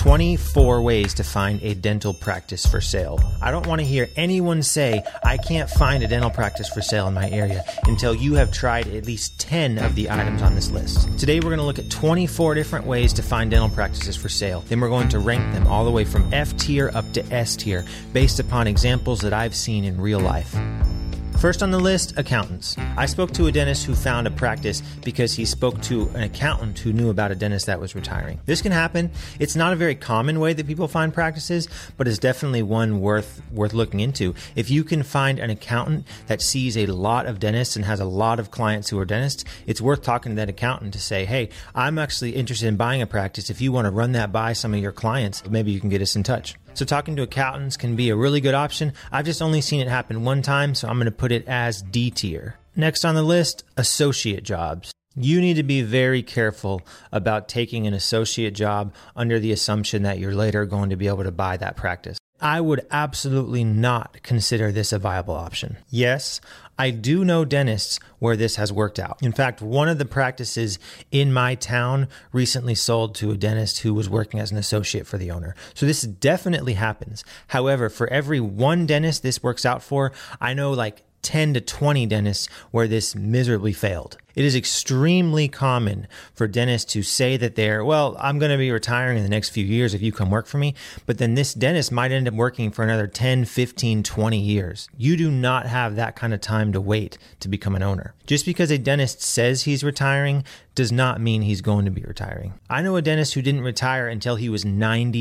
24 ways to find a dental practice for sale. I don't want to hear anyone say, I can't find a dental practice for sale in my area until you have tried at least 10 of the items on this list. Today, we're going to look at 24 different ways to find dental practices for sale. Then we're going to rank them all the way from F tier up to S tier based upon examples that I've seen in real life. First on the list, accountants. I spoke to a dentist who found a practice because he spoke to an accountant who knew about a dentist that was retiring. This can happen. It's not a very common way that people find practices, but it's definitely one worth looking into. If you can find an accountant that sees a lot of dentists and has a lot of clients who are dentists, it's worth talking to that accountant to say, hey, I'm actually interested in buying a practice. If you want to run that by some of your clients, maybe you can get us in touch. So talking to accountants can be a really good option. I've just only seen it happen one time, so I'm going to put it as D tier. Next on the list, associate jobs. You need to be very careful about taking an associate job under the assumption that you're later going to be able to buy that practice. I would absolutely not consider this a viable option. Yes, I do know dentists where this has worked out. In fact, one of the practices in my town recently sold to a dentist who was working as an associate for the owner. So this definitely happens. However, for every one dentist this works out for, I know like 10 to 20 dentists where this miserably failed. It is extremely common for dentists to say that I'm going to be retiring in the next few years if you come work for me. But then this dentist might end up working for another 10, 15, 20 years. You do not have that kind of time to wait to become an owner. Just because a dentist says he's retiring does not mean he's going to be retiring. I know a dentist who didn't retire until he was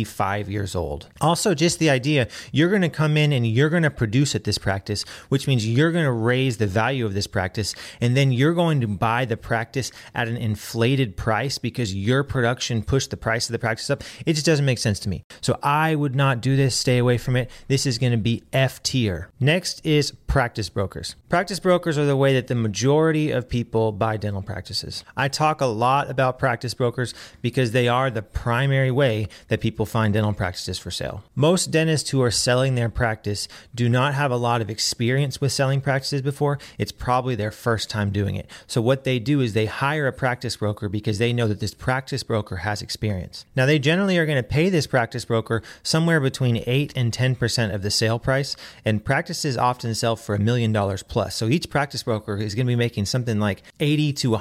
95 years old. Also, just the idea, you're going to come in and you're going to produce at this practice, which means you're going to raise the value of this practice, and then you're going to buy the practice at an inflated price because your production pushed the price of the practice up. It just doesn't make sense to me. So I would not do this. Stay away from it. This is going to be F tier. Next is practice brokers. Practice brokers are the way that the majority of people buy dental practices. I talk a lot about practice brokers because they are the primary way that people find dental practices for sale. Most dentists who are selling their practice do not have a lot of experience with selling practices before. It's probably their first time doing it. So what they do is they hire a practice broker because they know that this practice broker has experience. Now, they generally are going to pay this practice broker somewhere between 8 and 10% of the sale price, and practices often sell for $1 million plus. So each practice broker is going to be making something like $80,000 to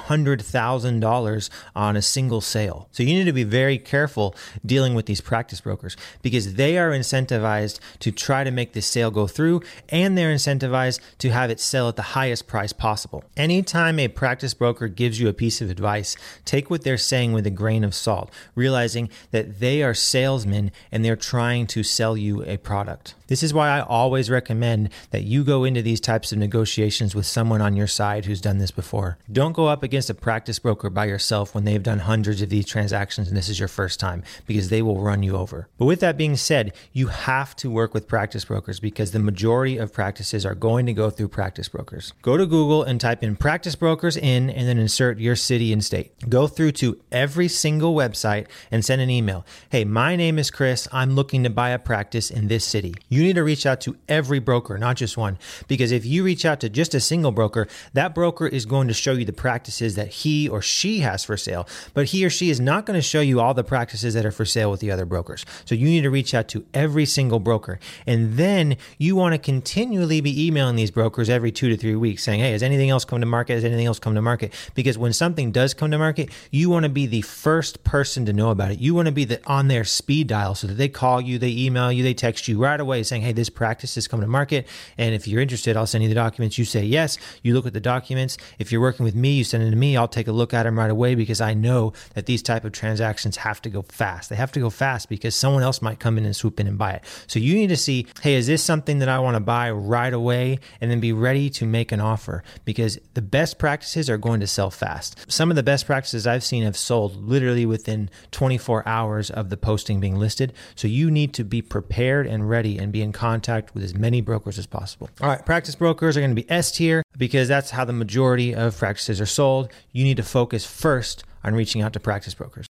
$100,000 on a single sale. So you need to be very careful dealing with these practice brokers because they are incentivized to try to make this sale go through, and they're incentivized to have it sell at the highest price possible. Anytime a practice broker gives you a piece of advice, take what they're saying with a grain of salt, realizing that they are salesmen and they're trying to sell you a product. This is why I always recommend that you go into these types of negotiations with someone on your side who's done this before. Don't go up against a practice broker by yourself when they've done hundreds of these transactions and this is your first time, because they will run you over. But with that being said, you have to work with practice brokers because the majority of practices are going to go through practice brokers. Go to Google and type in practice brokers and then insert your city and state. Go through to every single website and send an email. Hey, my name is Chris. I'm looking to buy a practice in this city. You need to reach out to every broker, not just one, because if you reach out to just a single broker, that broker is going to show you the practices that he or she has for sale, but he or she is not going to show you all the practices that are for sale with the other brokers. So you need to reach out to every single broker, and then you want to continually be emailing these brokers every 2 to 3 weeks saying, hey, has anything else come to market? Has anything else come to market? Because when something does come to market, you want to be the first person to know about it. You want to be on their speed dial so that they call you, they email you, they text you right away saying, hey, this practice is coming to market, and if you're interested, I'll send you the documents. You say yes, you look at the documents. If you're working with me, you send it to me. I'll take a look at them right away because I know that these type of transactions have to go fast. They have to go fast because someone else might come in and swoop in and buy it. So you need to see, hey, is this something that I want to buy right away, and then be ready to make an offer, because the best practices are going to sell fast. Some of the best practices I've seen have sold literally within 24 hours of the posting being listed. So you need to be prepared and ready and be in contact with as many brokers as possible. All right, practice brokers are going to be S tier because that's how the majority of practices are sold. You need to focus first on reaching out to practice brokers.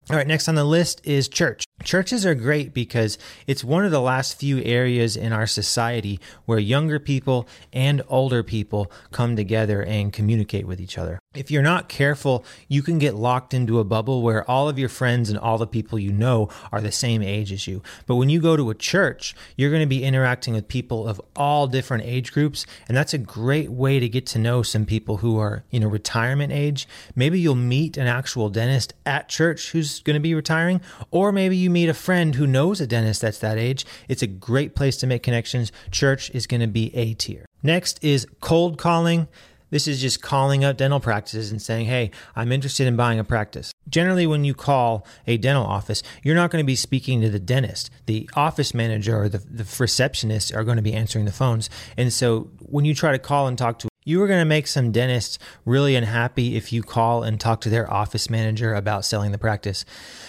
All right, next on the list is church. Churches are great because it's one of the last few areas in our society where younger people and older people come together and communicate with each other. If you're not careful, you can get locked into a bubble where all of your friends and all the people you know are the same age as you. But when you go to a church, you're going to be interacting with people of all different age groups, and that's a great way to get to know some people who are, retirement age. Maybe you'll meet an actual dentist at church who's going to be retiring, or maybe you meet a friend who knows a dentist that's that age. It's a great place to make connections. Church is going to be A tier. Next is cold calling. This is just calling up dental practices and saying, hey, I'm interested in buying a practice. Generally, when you call a dental office, you're not going to be speaking to the dentist. The office manager or the receptionist are going to be answering the phones. And so when you try to call and talk to, you are going to make some dentists really unhappy if you call and talk to their office manager about selling the practice.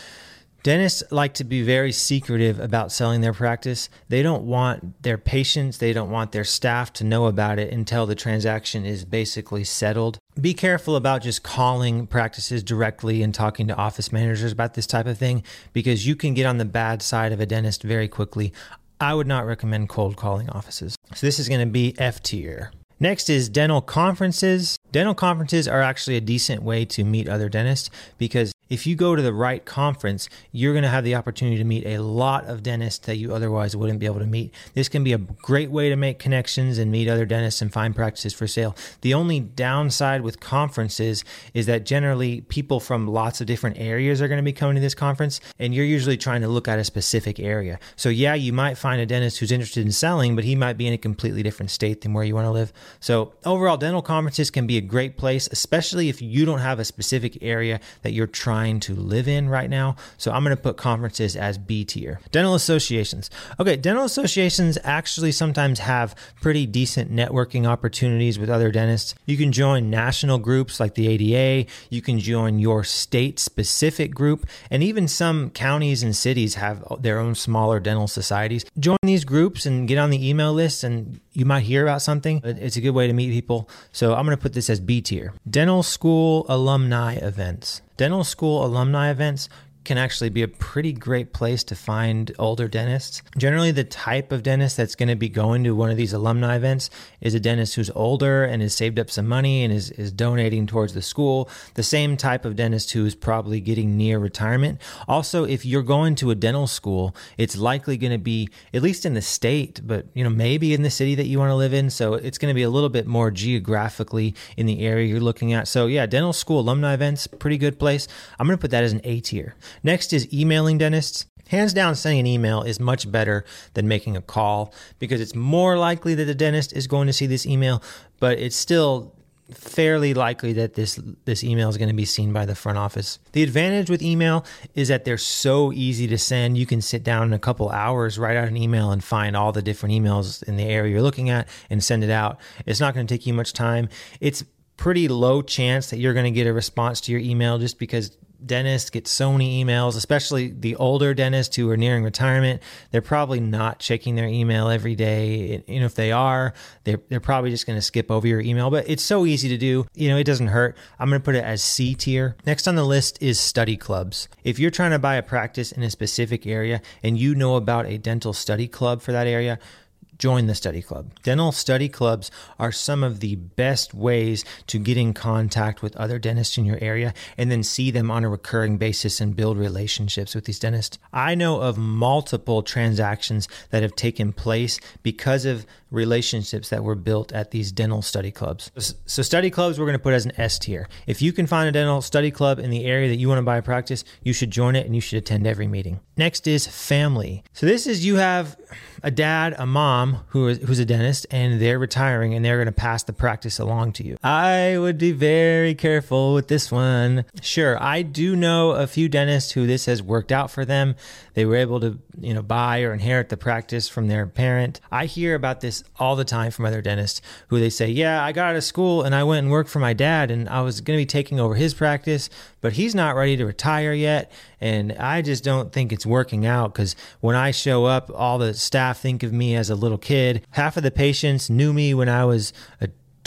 Dentists like to be very secretive about selling their practice. They don't want their patients, they don't want their staff to know about it until the transaction is basically settled. Be careful about just calling practices directly and talking to office managers about this type of thing, because you can get on the bad side of a dentist very quickly. I would not recommend cold calling offices. So this is going to be F tier. Next is dental conferences. Dental conferences are actually a decent way to meet other dentists, because if you go to the right conference, you're going to have the opportunity to meet a lot of dentists that you otherwise wouldn't be able to meet. This can be a great way to make connections and meet other dentists and find practices for sale. The only downside with conferences is that generally people from lots of different areas are going to be coming to this conference, and you're usually trying to look at a specific area. So yeah, you might find a dentist who's interested in selling, but he might be in a completely different state than where you want to live. So overall, dental conferences can be a great place, especially if you don't have a specific area that you're trying to live in right now. So I'm going to put conferences as B tier. Dental associations. Okay, dental associations actually sometimes have pretty decent networking opportunities with other dentists. You can join national groups like the ADA. You can join your state-specific group, and even some counties and cities have their own smaller dental societies. Join these groups and get on the email list, and you might hear about something. It's a good way to meet people. So I'm going to put this as B tier. Dental school alumni events. Dental school alumni events can actually be a pretty great place to find older dentists. Generally, the type of dentist that's going to be going to one of these alumni events is a dentist who's older and has saved up some money and is donating towards the school. The same type of dentist who is probably getting near retirement. Also, if you're going to a dental school, it's likely going to be, at least in the state, but maybe in the city that you want to live in. So it's going to be a little bit more geographically in the area you're looking at. So yeah, dental school alumni events, pretty good place. I'm going to put that as an A tier. Next is emailing dentists. Hands down, sending an email is much better than making a call, because it's more likely that the dentist is going to see this email, but it's still fairly likely that this email is going to be seen by the front office. The advantage with email is that they're so easy to send. You can sit down in a couple hours, write out an email, and find all the different emails in the area you're looking at and send it out. It's not going to take you much time. It's pretty low chance that you're going to get a response to your email, just because dentists get so many emails, especially the older dentists who are nearing retirement. They're probably not checking their email every day. If they are, they're probably just going to skip over your email, but it's so easy to do. It doesn't hurt. I'm going to put it as C tier. Next on the list is study clubs. If you're trying to buy a practice in a specific area and you know about a dental study club for that area, join the study club. Dental study clubs are some of the best ways to get in contact with other dentists in your area and then see them on a recurring basis and build relationships with these dentists. I know of multiple transactions that have taken place because of relationships that were built at these dental study clubs. So study clubs we're going to put as an S tier. If you can find a dental study club in the area that you want to buy a practice, you should join it and you should attend every meeting. Next is family. So this is, you have a dad, a mom who's a dentist, and they're retiring and they're going to pass the practice along to you. I would be very careful with this one. Sure, I do know a few dentists who this has worked out for them. They were able to, buy or inherit the practice from their parent. I hear about this all the time from other dentists who they say, yeah, I got out of school and I went and worked for my dad and I was going to be taking over his practice, but he's not ready to retire yet. And I just don't think it's working out, because when I show up, all the staff think of me as a little kid. Half of the patients knew me when I was a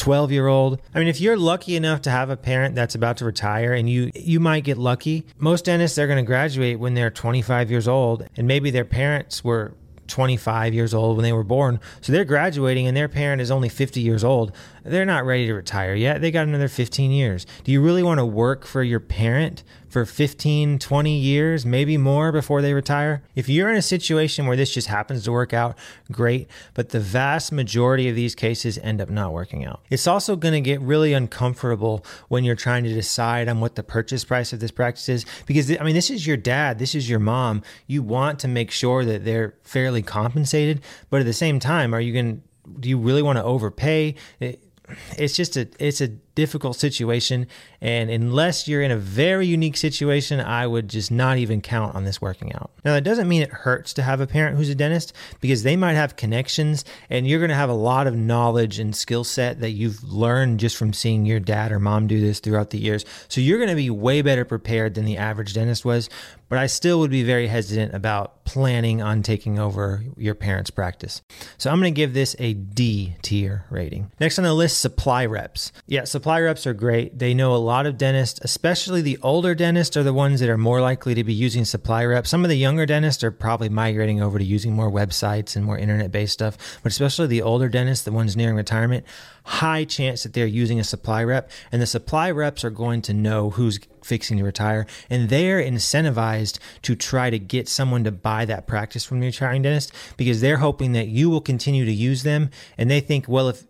12-year-old. I mean, if you're lucky enough to have a parent that's about to retire, and you might get lucky. Most dentists are going to graduate when they're 25 years old, and maybe their parents were 25 years old when they were born. So they're graduating and their parent is only 50 years old. They're not ready to retire yet. They got another 15 years. Do you really want to work for your parent for 15, 20 years, maybe more before they retire? If you're in a situation where this just happens to work out, great. But the vast majority of these cases end up not working out. It's also going to get really uncomfortable when you're trying to decide on what the purchase price of this practice is. Because, I mean, this is your dad, this is your mom. You want to make sure that they're fairly compensated. But at the same time, do you really want to overpay? It's a difficult situation, and unless you're in a very unique situation, I would just not even count on this working out. Now, that doesn't mean it hurts to have a parent who's a dentist, because they might have connections and you're going to have a lot of knowledge and skill set that you've learned just from seeing your dad or mom do this throughout the years. So you're going to be way better prepared than the average dentist was, but I still would be very hesitant about planning on taking over your parent's practice. So I'm going to give this a D tier rating. Next on the list, supply reps. Yeah, supply reps are great. They know a lot of dentists, especially the older dentists are the ones that are more likely to be using supply reps. Some of the younger dentists are probably migrating over to using more websites and more internet-based stuff, but especially the older dentists, the ones nearing retirement, high chance that they're using a supply rep, and the supply reps are going to know who's fixing to retire, and they're incentivized to try to get someone to buy that practice from the retiring dentist because they're hoping that you will continue to use them, and they think, well, if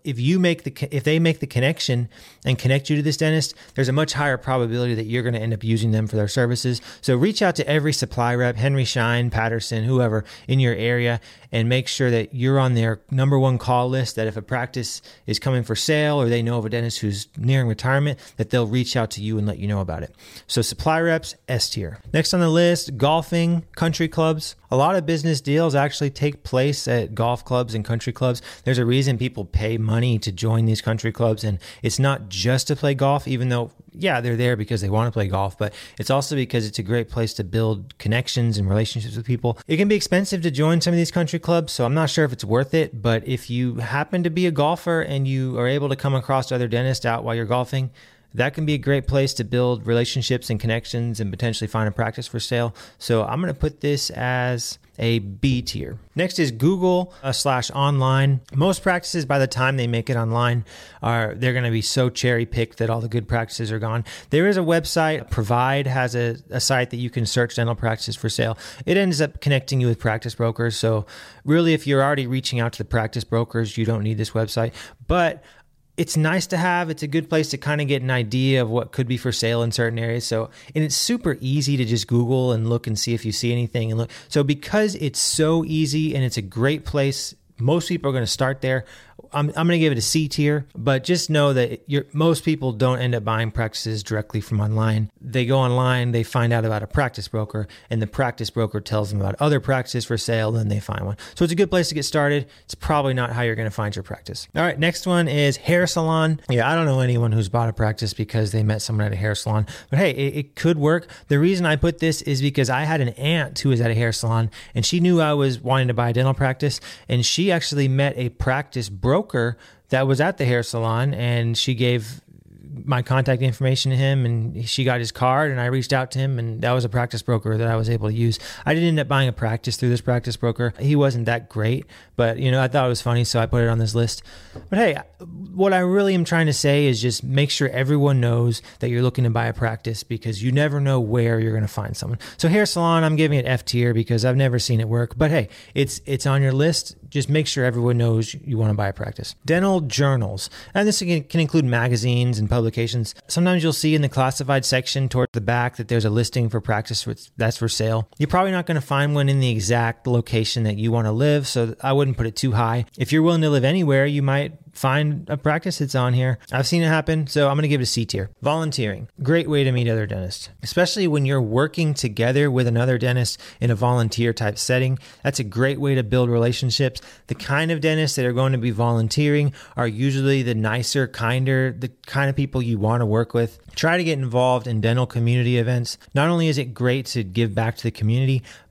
they make the connection and connect you to this dentist, there's a much higher probability that you're going to end up using them for their services. So reach out to every supply rep, Henry Schein, Patterson, whoever in your area, and make sure that you're on their number one call list, that if a practice is coming for sale or they know of a dentist who's nearing retirement, that they'll reach out to you and let you know about it. So supply reps, S tier. Next on the list, golfing, country clubs. A lot of business deals actually take place at golf clubs and country clubs. There's a reason people pay money to join these country clubs, and it's not just to play golf, even though, yeah, they're there because they want to play golf, but it's also because it's a great place to build connections and relationships with people. It can be expensive to join some of these country clubs, so I'm not sure if it's worth it, but if you happen to be a golfer and you are able to come across other dentists out while you're golfing, that can be a great place to build relationships and connections and potentially find a practice for sale. So I'm going to put this as a B tier. Next is Google /online. Most practices, by the time they make it online, they're going to be so cherry picked that all the good practices are gone. There is a website, Provide has a site that you can search dental practices for sale. It ends up connecting you with practice brokers. So really, if you're already reaching out to the practice brokers, you don't need this website. But it's nice to have. It's a good place to kind of get an idea of what could be for sale in certain areas. So, and it's super easy to just Google and look and see if you see anything and look. So because it's so easy and it's a great place, most people are going to start there. I'm going to give it a C tier, but just know that most people don't end up buying practices directly from online. They go online, they find out about a practice broker, and the practice broker tells them about other practices for sale, and they find one. So it's a good place to get started. It's probably not how you're going to find your practice. All right, next one is hair salon. Yeah, I don't know anyone who's bought a practice because they met someone at a hair salon, but hey, it could work. The reason I put this is because I had an aunt who was at a hair salon, and she knew I was wanting to buy a dental practice, and she actually met a practice broker that was at the hair salon, and she gave my contact information to him, and she got his card, and I reached out to him, and that was a practice broker that I was able to use. I didn't end up buying a practice through this practice broker. He wasn't that great, but I thought it was funny, so I put it on this list. But hey, what I really am trying to say is just make sure everyone knows that you're looking to buy a practice, because you never know where you're going to find someone. So hair salon, I'm giving it F tier because I've never seen it work, but hey, it's on your list. Just make sure everyone knows you want to buy a practice. Dental journals. And this can include magazines and publications. Sometimes you'll see in the classified section toward the back that there's a listing for practice that's for sale. You're probably not going to find one in the exact location that you want to live, so I wouldn't put it too high. If you're willing to live anywhere, you might find a practice that's on here. I've seen it happen, so I'm going to give it a C tier. Volunteering. Great way to meet other dentists, especially when you're working together with another dentist in a volunteer type setting. That's a great way to build relationships. The kind of dentists that are going to be volunteering are usually the nicer, kinder, the kind of people you want to work with. Try to get involved in dental community events. Not only is it great to give back to the community, but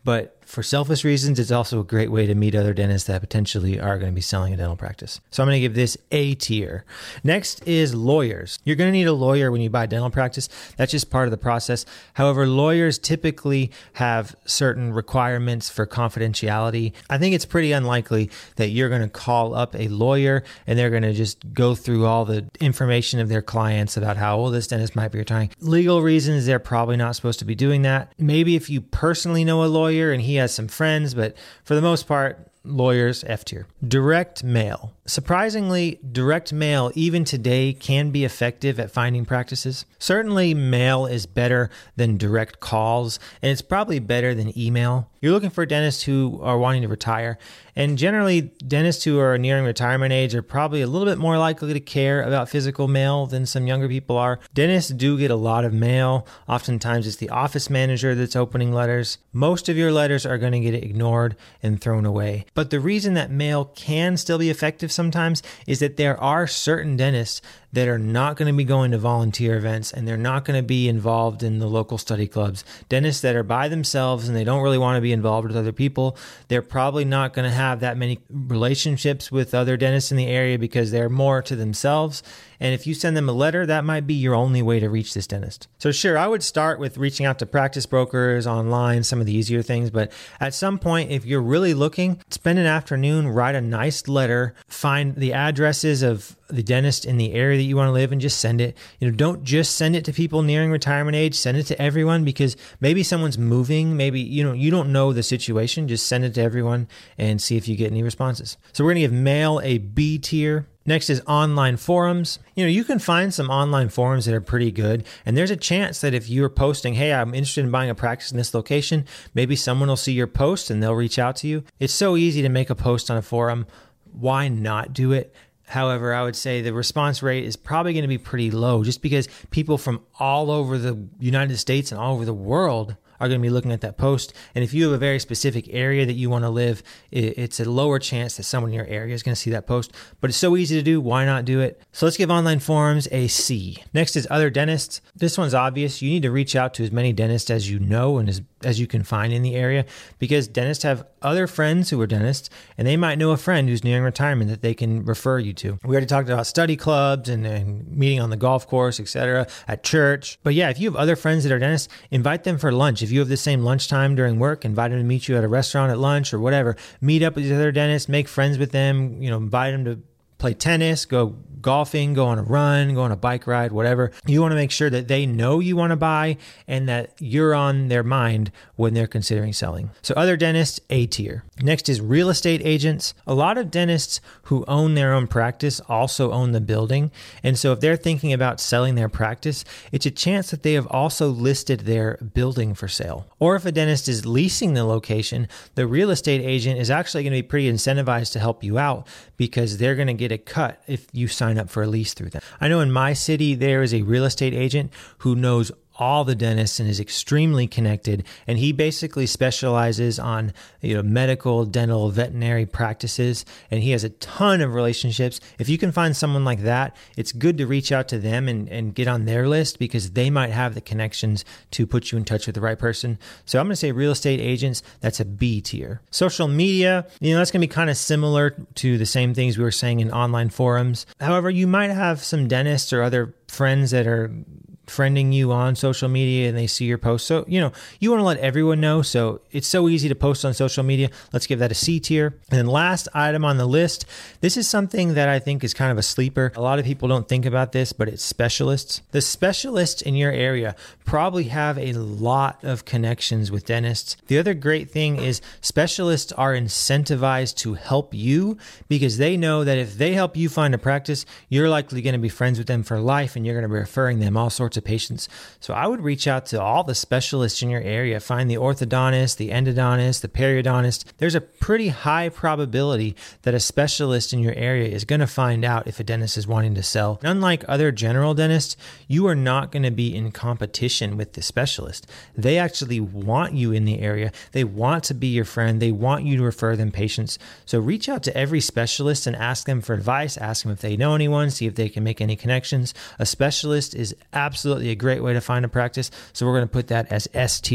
for selfish reasons, it's also a great way to meet other dentists that potentially are going to be selling a dental practice. So I'm going to give this A tier. Next is lawyers. You're going to need a lawyer when you buy a dental practice. That's just part of the process. However, lawyers typically have certain requirements for confidentiality. I think it's pretty unlikely that you're going to call up a lawyer and they're going to just go through all the information of their clients about how old this dentist might be retiring. Legal reasons, they're probably not supposed to be doing that. Maybe if you personally know a lawyer and he has some friends, but for the most part, lawyers, F tier. Direct mail. Surprisingly, direct mail, even today, can be effective at finding practices. Certainly, mail is better than direct calls, and it's probably better than email. You're looking for dentists who are wanting to retire, and generally, dentists who are nearing retirement age are probably a little bit more likely to care about physical mail than some younger people are. Dentists do get a lot of mail. Oftentimes, it's the office manager that's opening letters. Most of your letters are going to get ignored and thrown away. But the reason that mail can still be effective sometimes is that there are certain dentists that are not going to be going to volunteer events and they're not going to be involved in the local study clubs. Dentists that are by themselves and they don't really want to be involved with other people, they're probably not going to have that many relationships with other dentists in the area because they're more to themselves. And if you send them a letter, that might be your only way to reach this dentist. So sure, I would start with reaching out to practice brokers online, some of the easier things. But at some point, if you're really looking, spend an afternoon, write a nice letter, find the addresses of the dentist in the area that you want to live and just send it. Don't just send it to people nearing retirement age, send it to everyone because maybe someone's moving, maybe, you don't know the situation. Just send it to everyone and see if you get any responses. So we're going to give mail a B tier. Next is online forums. You can find some online forums that are pretty good. And there's a chance that if you're posting, hey, I'm interested in buying a practice in this location, maybe someone will see your post and they'll reach out to you. It's so easy to make a post on a forum. Why not do it? However, I would say the response rate is probably going to be pretty low just because people from all over the United States and all over the world are going to be looking at that post. And if you have a very specific area that you want to live, it's a lower chance that someone in your area is going to see that post. But it's so easy to do. Why not do it? So let's give online forums a C. Next is other dentists. This one's obvious. You need to reach out to as many dentists as you know and as you can find in the area because dentists have other friends who are dentists and they might know a friend who's nearing retirement that they can refer you to. We already talked about study clubs and meeting on the golf course, etc., at church. But yeah, if you have other friends that are dentists, invite them for lunch. If you have the same lunchtime during work, invite them to meet you at a restaurant at lunch or whatever. Meet up with these other dentists, make friends with them, invite them to play tennis, go golfing, go on a run, go on a bike ride, whatever. You want to make sure that they know you want to buy and that you're on their mind when they're considering selling. So other dentists, A tier. Next is real estate agents. A lot of dentists who own their own practice also own the building. And so if they're thinking about selling their practice, it's a chance that they have also listed their building for sale. Or if a dentist is leasing the location, the real estate agent is actually going to be pretty incentivized to help you out because they're going to get a cut if you sign up for a lease through them. I know in my city, there is a real estate agent who knows all the dentists and is extremely connected. And he basically specializes on, medical, dental, veterinary practices. And he has a ton of relationships. If you can find someone like that, it's good to reach out to them and get on their list because they might have the connections to put you in touch with the right person. So I'm going to say real estate agents, that's a B tier. Social media, that's going to be kind of similar to the same things we were saying in online forums. However, you might have some dentists or other friends that are friending you on social media and they see your post. So, you want to let everyone know. So it's so easy to post on social media. Let's give that a C tier. And then last item on the list, this is something that I think is kind of a sleeper. A lot of people don't think about this, but it's specialists. The specialists in your area probably have a lot of connections with dentists. The other great thing is specialists are incentivized to help you because they know that if they help you find a practice, you're likely going to be friends with them for life and you're going to be referring them all sorts of patients. So I would reach out to all the specialists in your area, find the orthodontist, the endodontist, the periodontist. There's a pretty high probability that a specialist in your area is going to find out if a dentist is wanting to sell. And unlike other general dentists, you are not going to be in competition with the specialist. They actually want you in the area. They want to be your friend. They want you to refer them patients. So reach out to every specialist and ask them for advice. Ask them if they know anyone, see if they can make any connections. A specialist is absolutely a great way to find a practice. So we're going to put that as S tier. All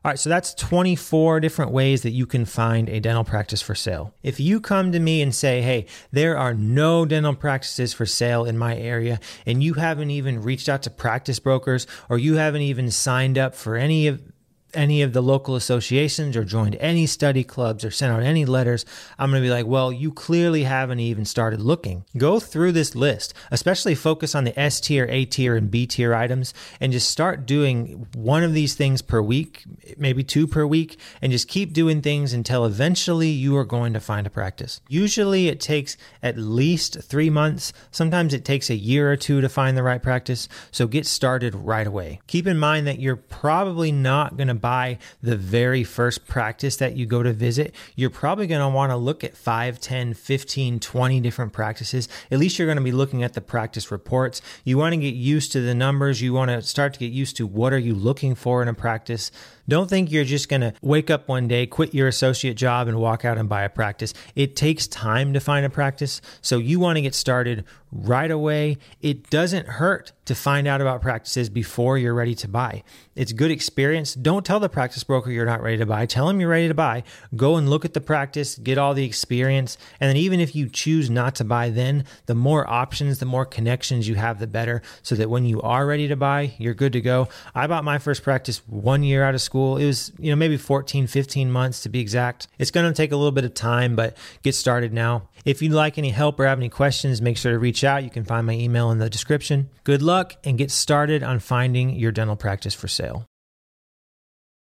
All right, so that's 24 different ways that you can find a dental practice for sale. If you come to me and say, hey, there are no dental practices for sale in my area, and you haven't even reached out to practice brokers, or you haven't even signed up for any of the local associations or joined any study clubs or sent out any letters, I'm going to be like, well, you clearly haven't even started looking. Go through this list, especially focus on the S tier, A tier, and B tier items, and just start doing one of these things per week, maybe 2 per week, and just keep doing things until eventually you are going to find a practice. Usually it takes at least 3 months. Sometimes it takes a year or 2 to find the right practice. So get started right away. Keep in mind that you're probably not going to buy the very first practice that you go to visit. You're probably going to want to look at 5, 10, 15, 20 different practices. At least you're going to be looking at the practice reports. You want to get used to the numbers. You want to start to get used to what are you looking for in a practice. Don't think you're just going to wake up one day, quit your associate job, and walk out and buy a practice. It takes time to find a practice, so you want to get started right away. It doesn't hurt to find out about practices before you're ready to buy. It's good experience. Don't tell the practice broker you're not ready to buy. Tell them you're ready to buy. Go and look at the practice, get all the experience, and then even if you choose not to buy then, the more options, the more connections you have, the better, so that when you are ready to buy, you're good to go. I bought my first practice 1 year out of school. It was, maybe 14, 15 months to be exact. It's going to take a little bit of time, but get started now. If you'd like any help or have any questions, make sure to reach out. You can find my email in the description. Good luck and get started on finding your dental practice for sale.